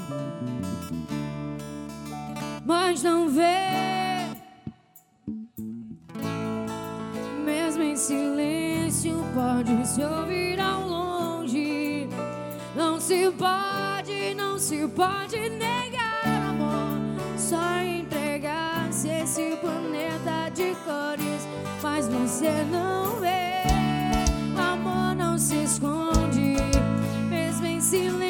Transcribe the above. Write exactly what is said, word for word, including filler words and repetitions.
mas não vê. Mesmo em silêncio pode se ouvir ao longe. Não se pode, não se pode negar amor, só entregar-se esse planeta de cores. Mas você não vê, amor não se esconde, mesmo em silêncio.